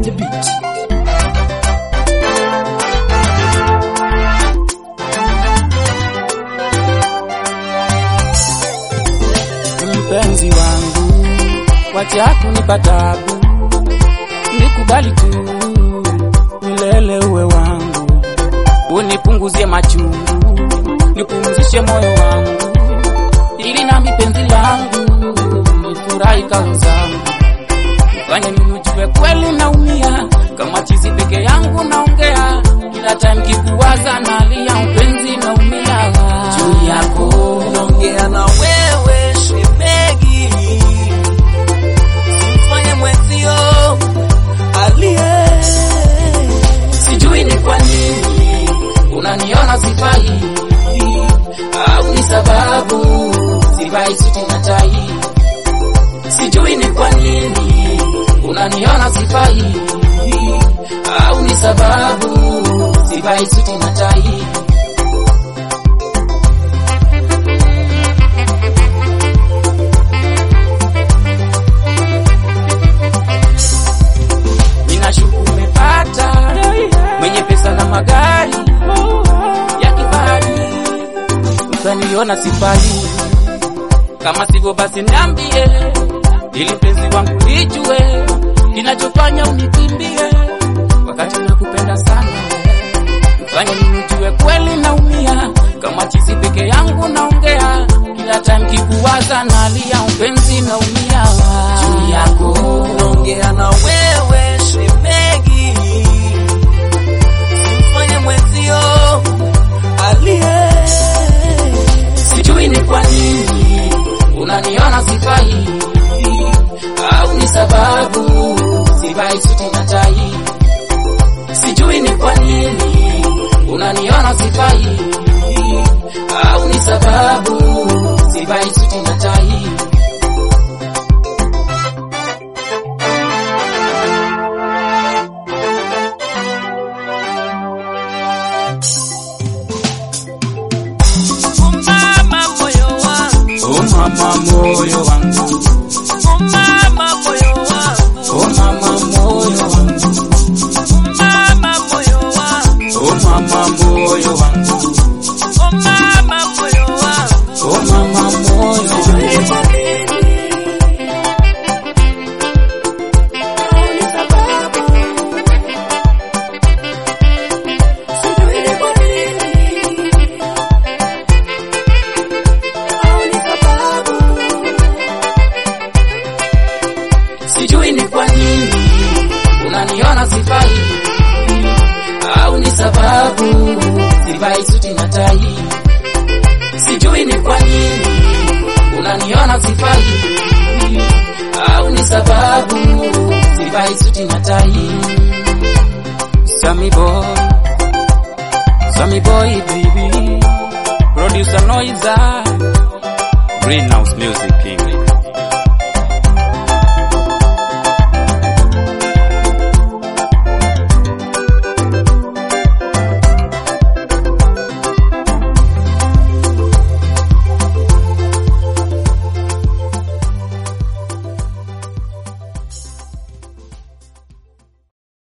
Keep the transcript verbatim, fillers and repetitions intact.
the beat. Mpenzi wangu, wacha kunipa tabu, nikubali tu milele uwe wangu, unipunguzie machungu, nipumzishe moyo wangu, ili nami penzi langu nifurahi kama zangu. Fanya ninujue kweli naumia, kama chizi peke yangu naongea, kila time kikuwaza nalia, mpenzi naumia juu yako. Naongea na wewe shemegi, simfanye mwenzio alie. Sijui ni kwa nini unaniona sifai, au ni sababu sivai suti na tai. Sijui ni kwa nini unaniona sifai, au ni sababu sivai suti na tai. Ninashuku umepata mwenye pesa na magari ya kifahari, ukaniona sifai. Kama sivyo basi niambie, ili penzi wangu lijue kinachofanya unikimbie, wakati nakupenda sana. Fanya ninujue kweli naumia, kama chizi peke yangu naongea, kila time kikuwaza nalia, mpenzi naumia juu yako. Naongea na wewe shemegi, simfanye mwenzio alie. Sijui ni kwa nini unaniona sifai, au ni sababu sivai suti na tai. Sijui ni kwa nini unaniona sifai, au ni sababu sivai suti na tai. Oh mama moyo wangu, Oh mama moyo wangu, oh mama moyo wangu, Oh mama moyo wangu, oh mama moyo wangu, Oh mama moyo wangu, oh mama moyo wangu. Sijui ni kwa nini unaniona sifai, au ni sababu sivai suti na tai. Sijui ni kwa nini unaniona sifai, au ni sababu sivai suti na tai. Sammy boy, Sammy boy baby, producer Noiza, Greenhouse Music King.